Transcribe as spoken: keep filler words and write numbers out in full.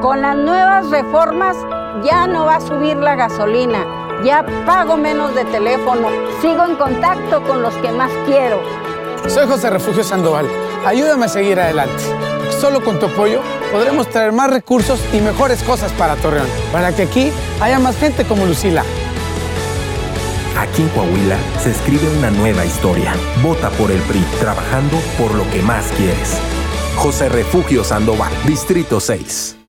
Con las nuevas reformas ya no va a subir la gasolina, ya pago menos de teléfono, sigo en contacto con los que más quiero. Soy José Refugio Sandoval. Ayúdame a seguir adelante. Solo con tu apoyo podremos traer más recursos y mejores cosas para Torreón, para que aquí haya más gente como Lucila. Aquí en Coahuila se escribe una nueva historia. Vota por el P R I, trabajando por lo que más quieres. José Refugio Sandoval, Distrito seis.